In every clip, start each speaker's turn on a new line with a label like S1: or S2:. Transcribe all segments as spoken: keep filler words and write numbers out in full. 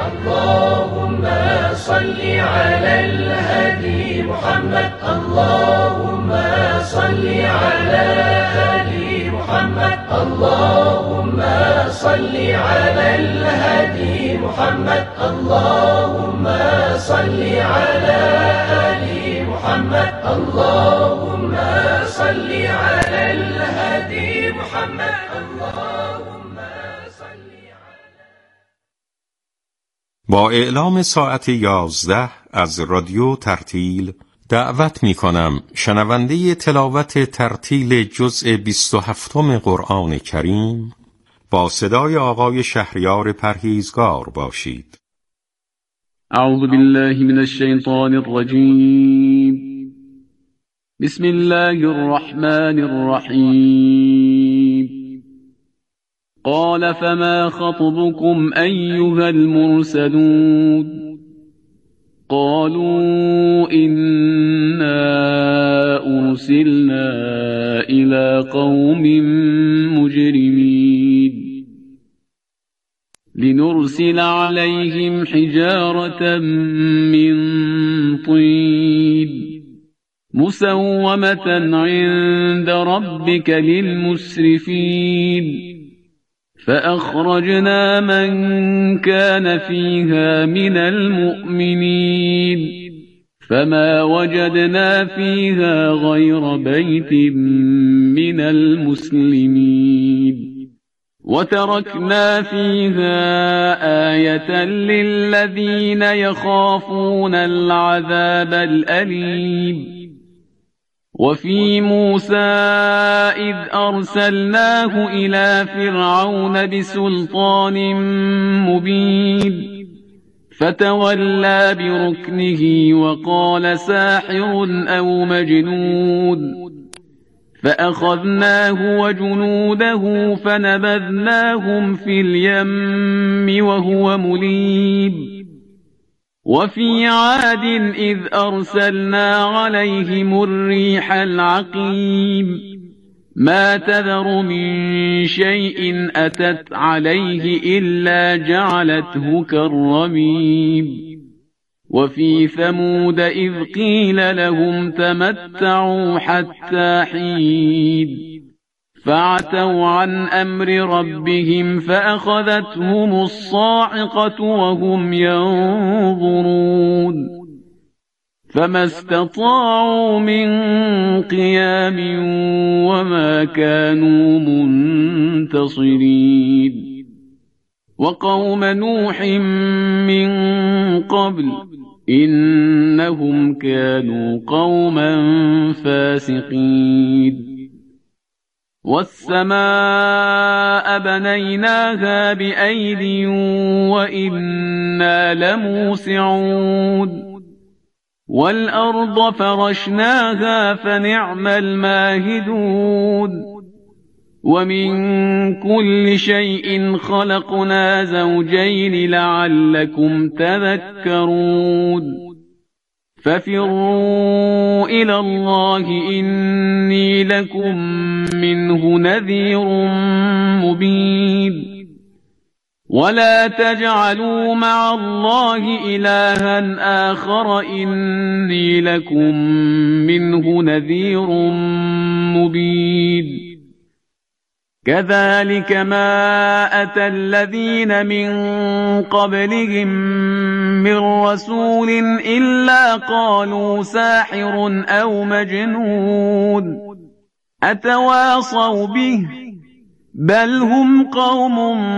S1: اللهم صل على الهادي محمد. اللهم صل على آل محمد. اللهم صل على الهادي محمد. اللهم صل على آل محمد. اللهم صل على الهادي محمد. اللهم صل على.
S2: با اعلام ساعت یازده از رادیو ترتیل دعوت می کنم شنونده تلاوت ترتیل جزء بیست و هفتم قرآن کریم با صدای آقای شهریار پرهیزگار باشید.
S3: اعوذ بالله من الشیطان الرجیم. بسم الله الرحمن الرحیم. قال فما خطبكم أيها المرسلون؟ قالوا إنا أرسلنا إلى قوم مجرمين لنرسل عليهم حجارة من طين مسومة عند ربك للمسرفين فأخرجنا من كان فيها من المؤمنين فما وجدنا فيها غير بيت من المسلمين وتركنا فيها آية للذين يخافون العذاب الأليم. وفي موسى إذ أرسلناه إلى فرعون بسلطان مبين فتولى بركنه وقال ساحر أو مجنون فأخذناه وجنوده فنبذناهم في اليم وهو مليم. وفي عاد إذ أرسلنا عليهم الريح العقيم ما تذر من شيء أتت عليه إلا جعلته كالرميم. وفي ثمود إذ قيل لهم تمتعوا حتى حين فعتوا عن أمر ربهم فأخذتهم الصاعقة وهم ينظرون فما استطاعوا من قيام وما كانوا منتصرين. وقوم نوح من قبل إنهم كانوا قوما فاسقين. والسماء بنيناها بأيد وإنا لموسعون والأرض فرشناها فنعم الماهدون. ومن كل شيء خلقنا زوجين لعلكم تذكرون. ففروا إلى الله إني لكم منه نذير مبين. ولا تجعلوا مع الله إلها آخر إني لكم منه نذير مبين. كذلك ما أتى الذين من قبلهم من رسول إلا قالوا ساحر أو مجنون أتواصوا به بل هم قوم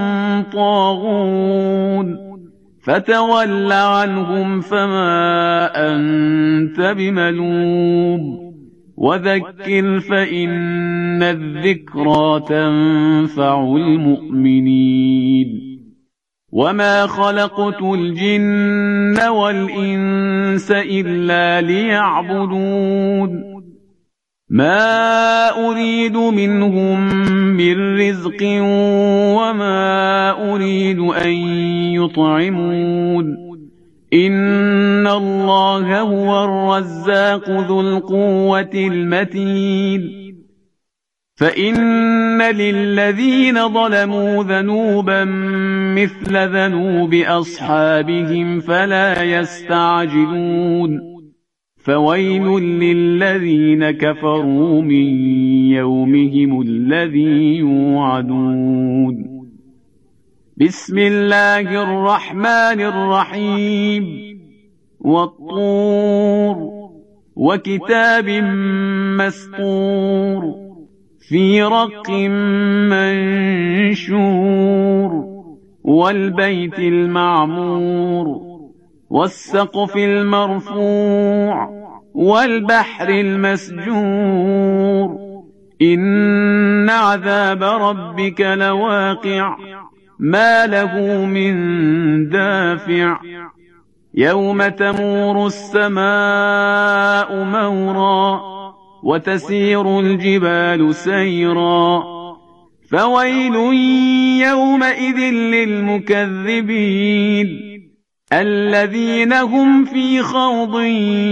S3: طاغون. فتول عنهم فما أنت بملوم وذكر فإن الذكرى تنفع المؤمنين. وما خلقت الجن والإنس إلا ليعبدون ما أريد منهم من رزق وما أريد أن يطعمون إن الله هو الرزاق ذو القوة المتين. فإن للذين ظلموا ذنوبا مثل ذنوب أصحابهم فلا يستعجلون فويل للذين كفروا من يومهم الذي يوعدون. بسم الله الرحمن الرحيم. والطور وكتاب مسطور في رق منشور والبيت المعمور والسقف المرفوع والبحر المسجور إن عذاب ربك لواقع ما له من دافع يوم تمور السماء مورا وتسير الجبال سيرا فويل يومئذ للمكذبين الذين هم في خوض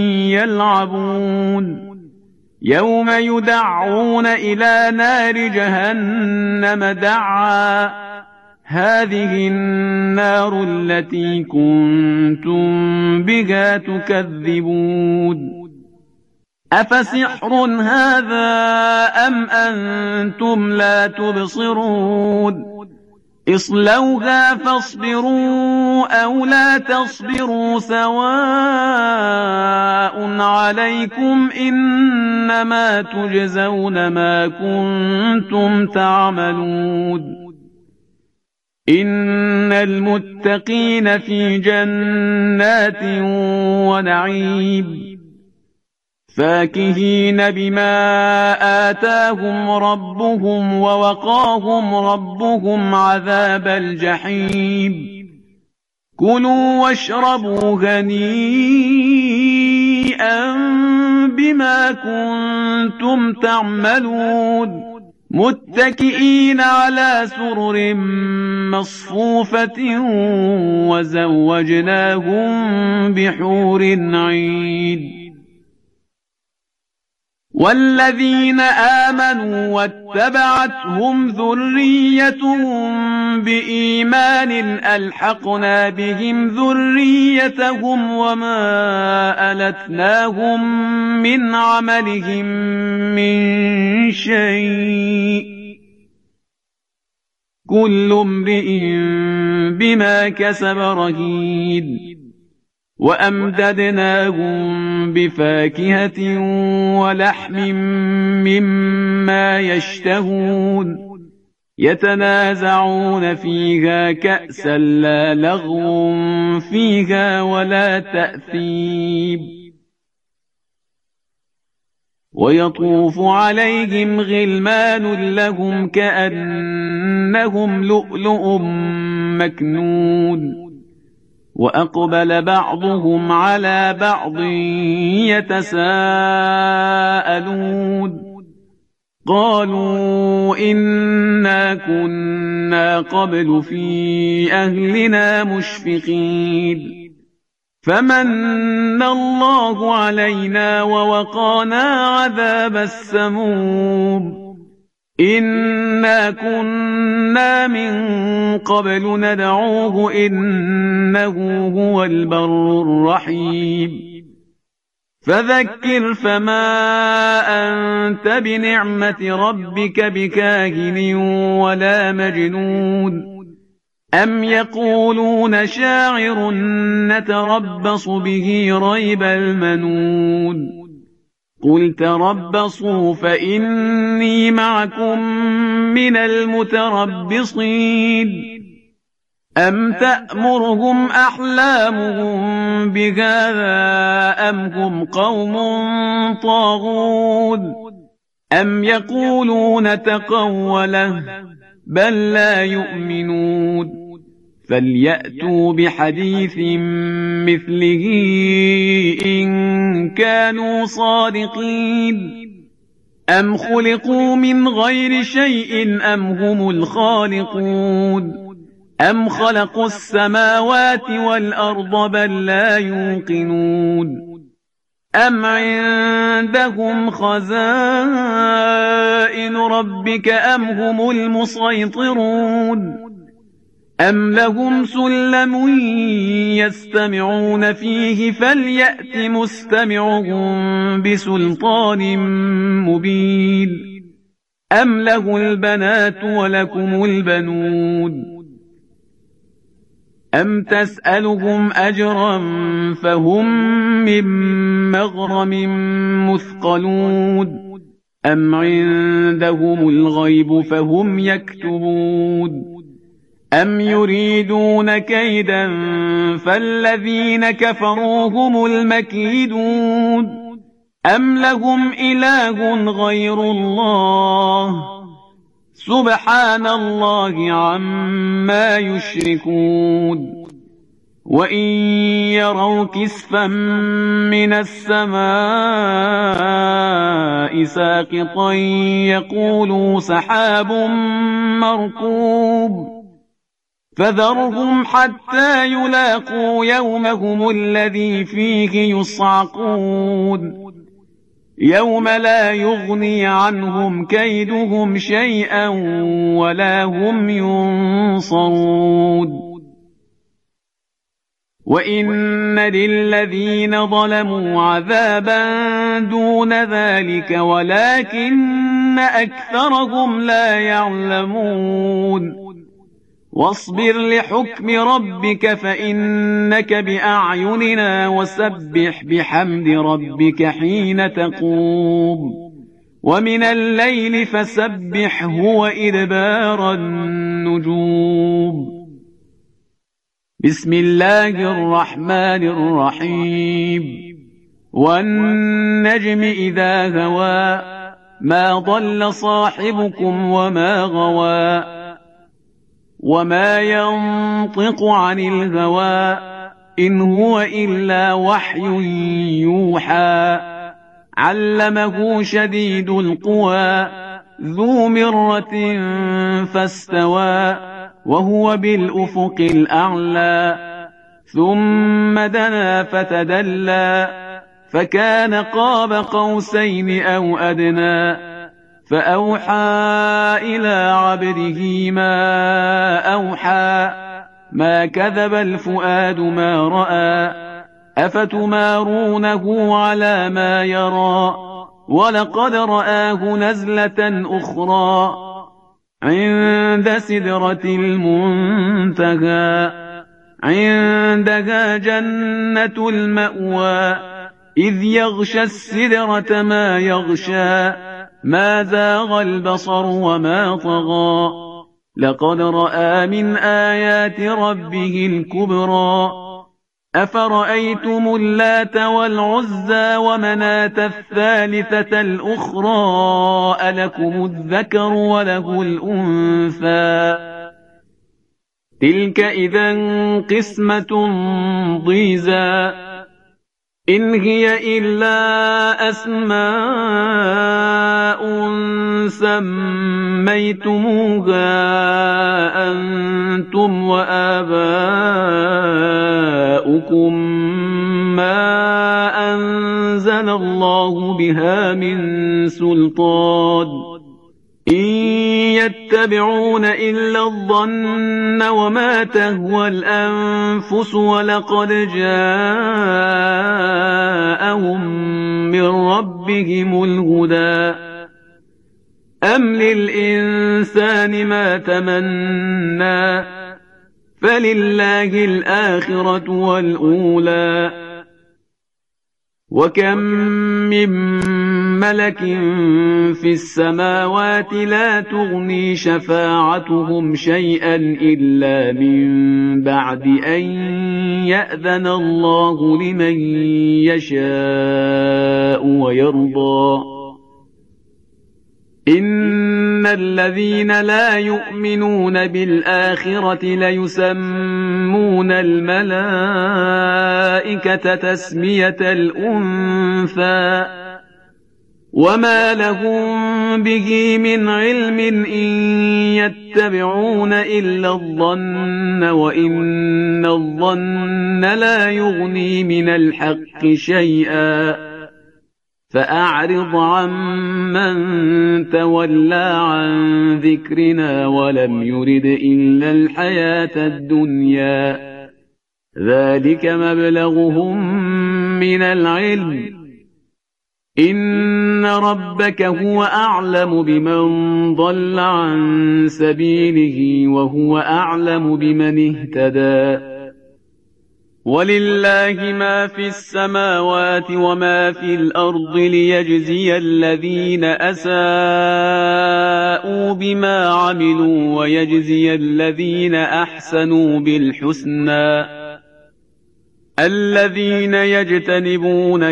S3: يلعبون يوم يدعون إلى نار جهنم دعا هذه النار التي كنتم بها تكذبون أفسحر هذا أم أنتم لا تبصرون اصلوها فاصبروا أو لا تصبروا سواء عليكم إنما تجزون ما كنتم تعملون إن المتقين في جنات ونعيم فاكهين بما آتاهم ربهم ووقاهم ربهم عذاب الجحيم كلوا واشربوا هنيئا بما كنتم تعملون متكئين على سرر مصفوفة وزوجناهم بحور عين والذين آمنوا واتبعتهم ذريتهم بإيمان ألحقنا بهم ذريتهم وما ألتناهم من عملهم من شيء كل امرئ بما كسب رهين وأمددناهم بفاكهة ولحم مما يشتهون يتنازعون فيها كأسا لا لغو فيها ولا تأثيم ويطوف عليهم غلمان لهم كأنهم لؤلؤ مكنون وأقبل بعضهم على بعض يتساءلون قالوا إنا كنا قبل في أهلنا مشفقين فمن الله علينا ووقانا عذاب السموم إنا كنا من قبل ندعوه إنه هو البر الرحيم فذكر فما أنت بنعمة ربك بكاهن ولا مجنون أم يقولون شاعر نتربص به ريب المنون قل تربصوا فإني معكم من المتربصين أم تأمرهم أحلامهم بهذا أم هم قوم طاغون أم يقولون تقوله بل لا يؤمنون فليأتوا بحديث مثله إن كانوا صادقين أم خلقوا من غير شيء أم هم الخالقون أم خلقوا السماوات والأرض بل لا يوقنون أم عندهم خزائن ربك أم هم المسيطرون أم لهم سلم يستمعون فيه فليأت مستمعهم بسلطان مبين أم له البنات ولكم البنون أم تسألهم أجرا فهم من مغرم مثقلون أم عندهم الغيب فهم يكتبون أم يريدون كيدا فالذين كفروا هم المكيدون أم لهم إله غير الله سبحان الله عما يشركون وإن يروا كسفا من السماء ساقطا يقولوا سحاب مركوب فذرهم حتى يلاقوا يومهم الذي فيه يصعقون يوم لا يغني عنهم كيدهم شيئا ولا هم ينصرون وإن للذين ظلموا عذابا دون ذلك ولكن أكثرهم لا يعلمون واصبر لحكم ربك فإنك بأعيننا وسبح بحمد ربك حين تقوم ومن الليل فسبحه وإدبار النجوم بسم الله الرحمن الرحيم والنجم إذا هوى ما ضل صاحبكم وما غوى وما ينطق عن الهوى إن هو إلا وحي يوحى علمه شديد القوى ذو مرة فاستوى وهو بالأفق الأعلى ثم دنا فتدلى فكان قاب قوسين أو أدنى فأوحى إلى عبده ما أوحى ما كذب الفؤاد ما رأى أفتمارونه على ما يرى ولقد رآه نزلة أخرى عند سدرة المنتهى عندها جنة المأوى إذ يغشى السدرة ما يغشى ما زاغ البصر وما طغى لقد رأى من آيات ربه الكبرى أفرأيتم اللات والعزى ومناة الثالثة الأخرى ألكم الذكر وله الأنثى تلك إذا قسمة ضيزى إن هي إلا أسماء سميتموها أنتم وآباؤكم ما أنزل الله بها من سلطان إن يتبعون إلا الظن وما تهوى الأنفس ولقد جاءهم من ربهم الهدى أم للإنسان ما تمنى فلله الآخرة والأولى وكم من ملك في السماوات لا تغني شفاعتهم شيئا إلا من بعد أن يأذن الله لمن يشاء ويرضى إن الذين لا يؤمنون بالآخرة ليسمون الملائكة تسمية الأنثى وما لهم به من علم إن يتبعون إلا الظن وإن الظن لا يغني من الحق شيئا فأعرض عمن تولى عن ذكرنا ولم يرد إلا الحياة الدنيا ذلك مبلغهم من العلم إن ربك هو أعلم بمن ضل عن سبيله وهو أعلم بمن اهتدى ولله ما في السماوات وما في الأرض ليجزي الذين أساءوا بما عملوا ويجزي الذين أحسنوا بالحسنى الذين يجتنبون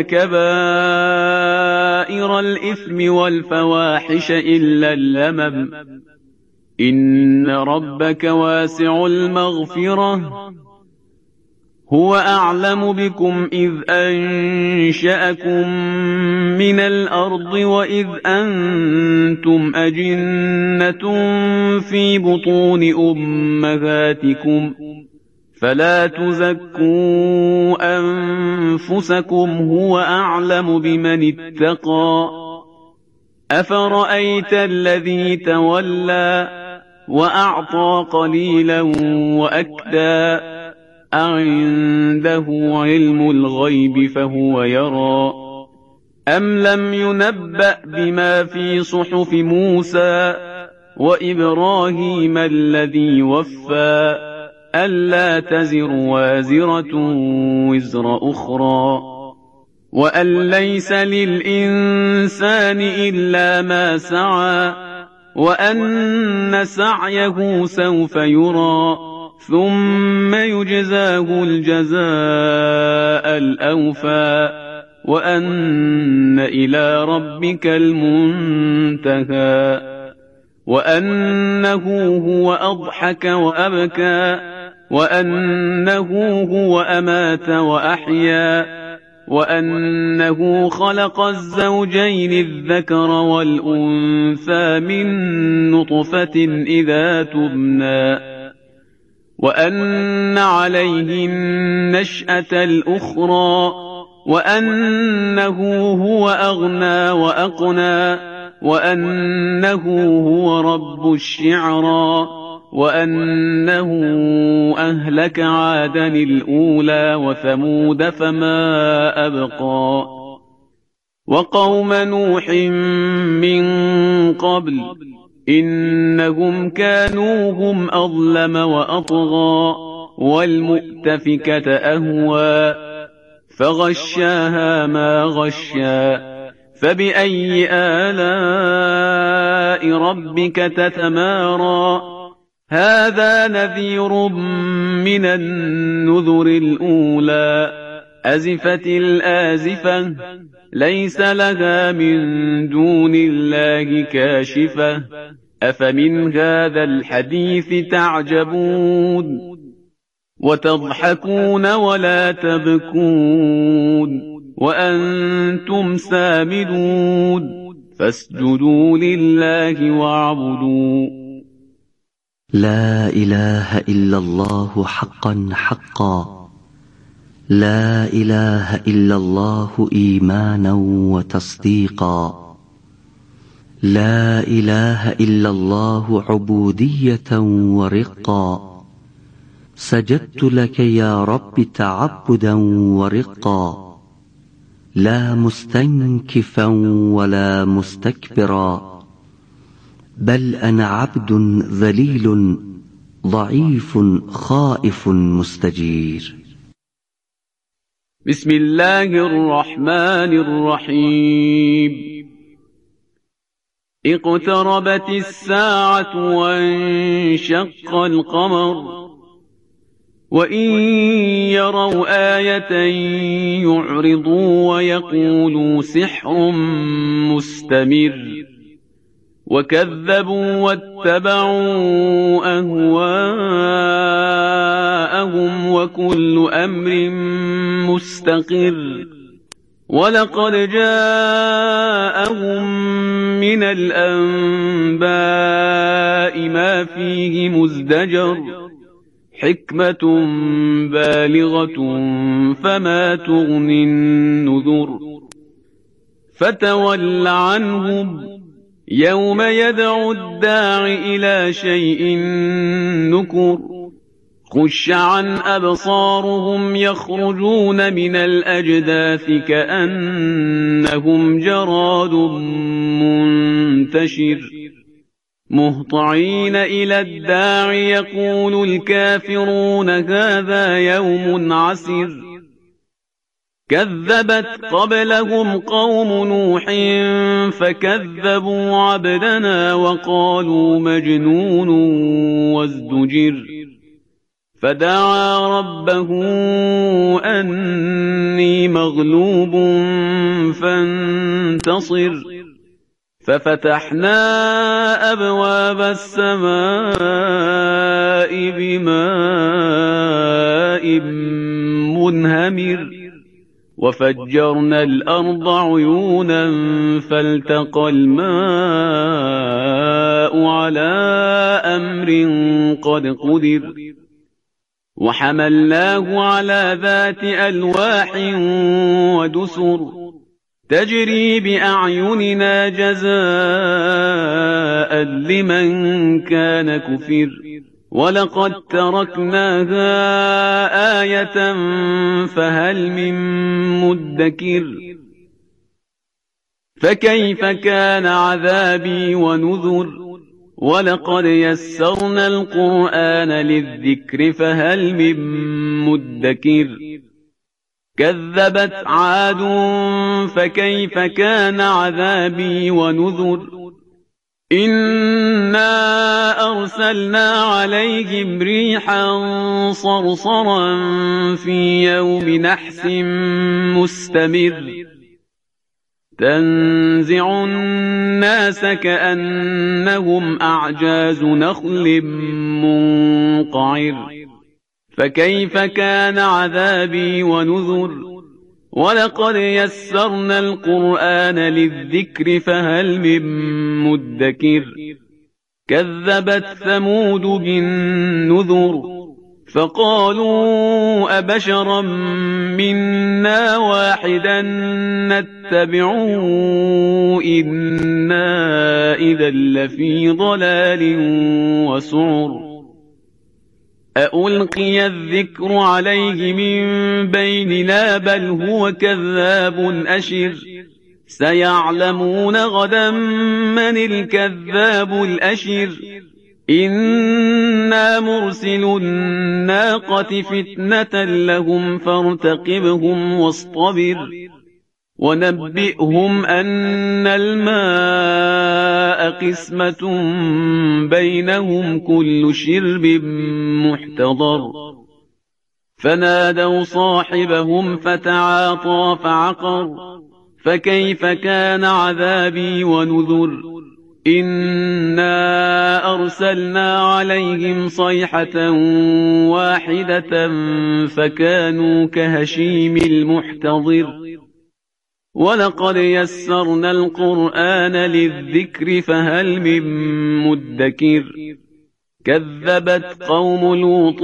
S3: كبائر الإثم والفواحش إلا اللمم إن ربك واسع المغفرة هو أعلم بكم إذ أنشأكم من الأرض وإذ أنتم أجنة في بطون أمهاتكم فلا تزكوا أنفسكم هو أعلم بمن اتقى أفرأيت الذي تولى وأعطى قليلا وأكدى أعنده علم الغيب فهو يرى أم لم ينبأ بما في صحف موسى وإبراهيم الذي وفى ألا تزر وازرة وزر أخرى وأن ليس للإنسان إلا ما سعى وأن سعيه سوف يرى ثم يجزاه الجزاء الأوفى وأن إلى ربك المنتهى وأنه هو أضحك وأبكى وأنه هو أمات وأحيا وأنه خلق الزوجين الذكر والأنثى من نطفة إذا تبنى وأن عليه النشأة الأخرى وأنه هو أغنى وأقنى وأنه هو رب الشعرى وأنه أهلك عادا الأولى وثمود فما أبقى وقوم نوح من قبل إنهم كانوا هم أظلم وأطغى والمؤتفكة أهوى فغشاها ما غشا فبأي آلاء ربك تتمارى هذا نذير من النذر الأولى أزفت الآزفة ليس لها من دون الله كاشفة أفمن هذا الحديث تعجبون وتضحكون ولا تبكون وأنتم سامدون فاسجدوا لله واعبدوا
S4: لا إله إلا الله حقا حقا لا إله إلا الله إيمانا وتصديقا لا إله إلا الله عبودية ورقا سجدت لك يا رب تعبدا ورقا لا مستنكفا ولا مستكبرا بل أنا عبد ذليل ضعيف خائف مستجير
S3: بسم الله الرحمن الرحيم اقتربت الساعة وانشق القمر وإن يروا آية يعرضوا ويقولوا سحر مستمر وكذبوا واتبعوا أهواءهم وكل أمر مستقر ولقد جاءهم من الأنباء ما فيه مزدجر حكمة بالغة فما تغني النذر فتول عنهم يوم يدعو الداع إلى شيء نكر خش عن أبصارهم يخرجون من الأجداث كأنهم جراد منتشر مهطعين إلى الداع يقول الكافرون هذا يوم عسر كذبت قبلهم قوم نوح فكذبوا عبدنا وقالوا مجنون وازدجر فدعا ربه أني مغلوب فانتصر ففتحنا أبواب السماء بماء منهمر وفجرنا الأرض عيونا فالتقى الماء على أمر قد قدر وحملناه على ذات ألواح ودسر تجري بأعيننا جزاء لمن كان كفر ولقد تركناها آية فهل من مدكر فكيف كان عذابي ونذر ولقد يسرنا القرآن للذكر فهل من مدكر كذبت عاد فكيف كان عذابي ونذر إنا أرسلنا عليهم ريحا صرصرا في يوم نحس مستمر تنزع الناس كأنهم أعجاز نخل منقعر فكيف كان عذابي ونذر ولقد يسرنا القرآن للذكر فهل من مدكر كذبت ثمود بالنذر فقالوا أبشرا منا واحدا نتبعه إنا إذا لفي ضلال وسعر أألقي الذكر عليه من بيننا بل هو كذاب أشر سيعلمون غدا من الكذاب الأشر إنا مرسل الناقة فتنة لهم فارتقبهم واصطبر ونبئهم أن الماء قسمة بينهم كل شرب محتضر فنادوا صاحبهم فتعاطى فعقر فكيف كان عذابي ونذر إنا أرسلنا عليهم صيحة واحدة فكانوا كهشيم المحتضر ولقد يسرنا القرآن للذكر فهل من مدكر كذبت قوم لوط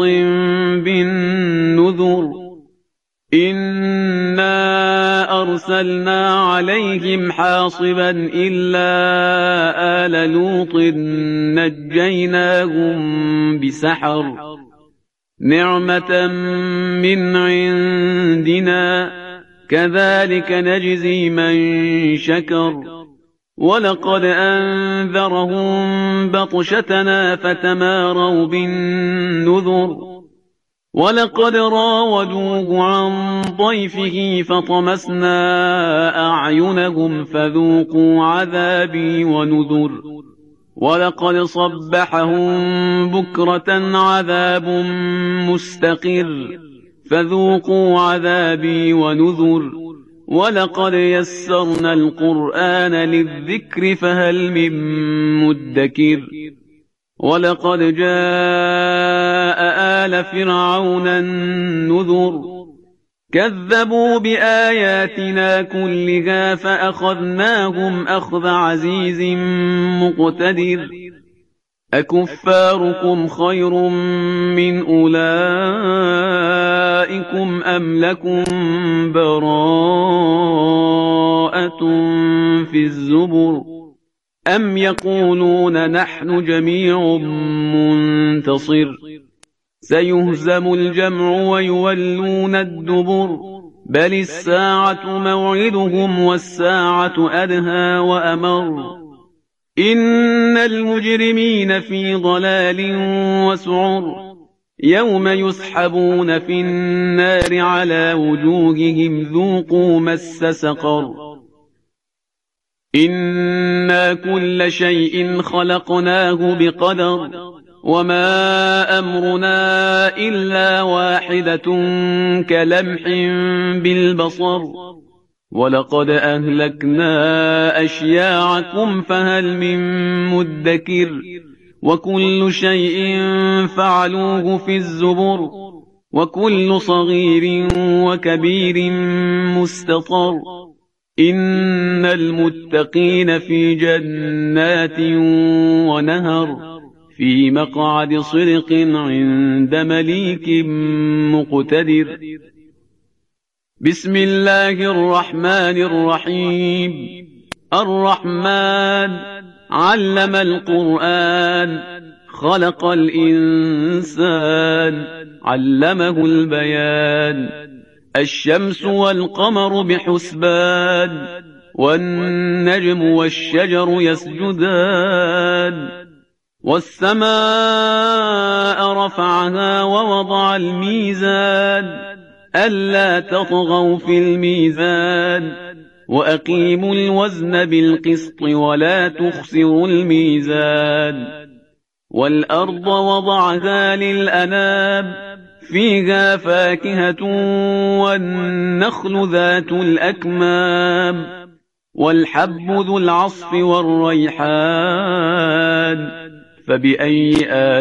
S3: بالنذر إنا أرسلنا عليهم حاصبا إلا آل لوط نجيناهم بسحر نعمة من عندنا كذلك نجزي من شكر ولقد أنذرهم بطشتنا فتماروا بالنذر ولقد راودوه عن ضيفه فطمسنا أعينهم فذوقوا عذابي ونذر ولقد صبحهم بكرة عذاب مستقر فذوقوا عذابي ونذر ولقد يسرنا القرآن للذكر فهل من مدكر ولقد جاء آل فرعون النذر كذبوا بآياتنا كلها فأخذناهم أخذ عزيز مقتدر أكفاركم خير من أولئكم أم لكم براءة في الزبر أم يقولون نحن جميع منتصر سيهزم الجمع ويولون الدبر بل الساعة موعدهم والساعة أدهى وأمر إن المجرمين في ضلال وسعر يوم يسحبون في النار على وجوههم ذوقوا مس سقر إنا كل شيء خلقناه بقدر وما أمرنا إلا واحدة كلمح بالبصر ولقد أهلكنا أشياعكم فهل من مدكر وكل شيء فعلوه في الزبر وكل صغير وكبير مستطر إن المتقين في جنات ونهر في مقعد صدق عند مليك مقتدر بسم الله الرحمن الرحيم الرحمن علم القرآن خلق الإنسان علمه البيان الشمس والقمر بحسبان والنجم والشجر يسجدان والسماء رفعها ووضع الميزان ألا تطغوا في الميزان وأقيموا الوزن بالقسط ولا تخسروا الميزان والأرض وضعها للأنام فيها فاكهة والنخل ذات الأكمام والحب ذو العصف والريحان فبأي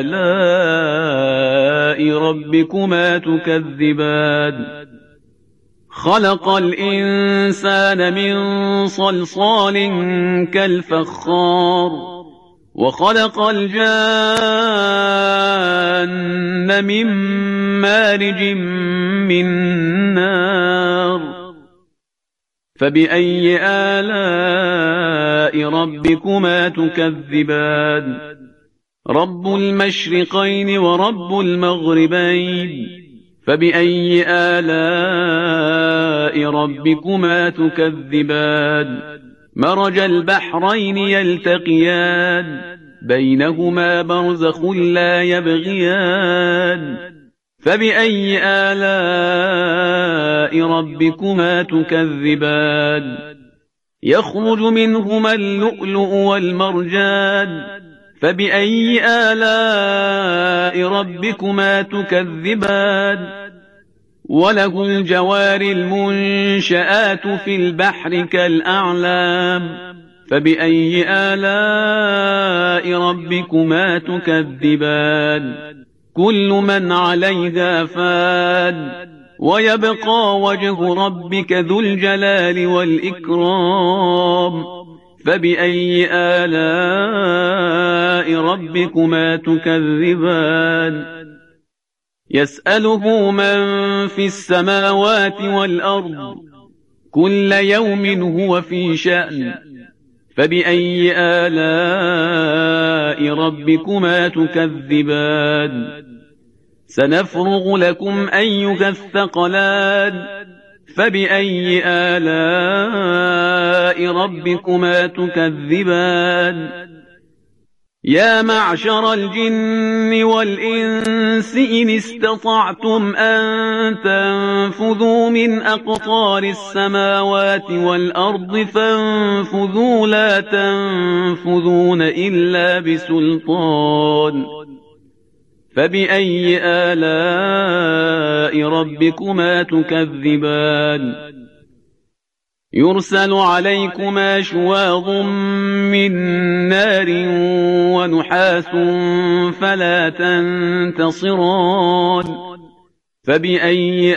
S3: آلاء ربكما تكذبان خلق الإنسان من صلصال كالفخار وخلق الجان من مارج من نار فبأي آلاء ربكما تكذبان رب المشرقين ورب المغربين فبأي آلاء ربكما تكذبان مرج البحرين يلتقيان بينهما برزخ لا يبغيان فبأي آلاء ربكما تكذبان يخرج منهما اللؤلؤ والمرجان فبأي آلاء ربكما تكذبان وله الجوار المنشآت في البحر كالأعلام فبأي آلاء ربكما تكذبان كل من عليها فان ويبقى وجه ربك ذو الجلال والإكرام فبأي آلاء ربكما تكذبان يسأله من في السماوات والأرض كل يوم هو في شأن فبأي آلاء ربكما تكذبان سنفرغ لكم أيها الثقلان فبأي آلاء ربكما تكذبان يا معشر الجن والإنس إن استطعتم أن تنفذوا من أقطار السماوات والأرض فانفذوا لا تنفذون إلا بسلطان فبأي آلاء ربكما تكذبان يرسل عليكما شواظ من نار ونحاس فلا تنتصران فبأي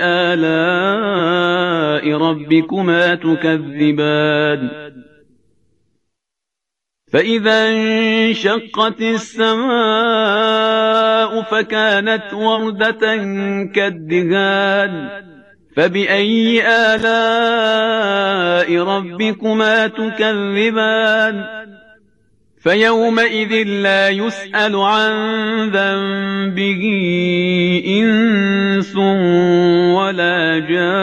S3: آلاء ربكما تكذبان فإذا انشقت السماء فكانت وردة كالدهان فبأي آلاء ربكما تكذبان فيومئذ لا يسأل عن ذنبه إنس ولا جان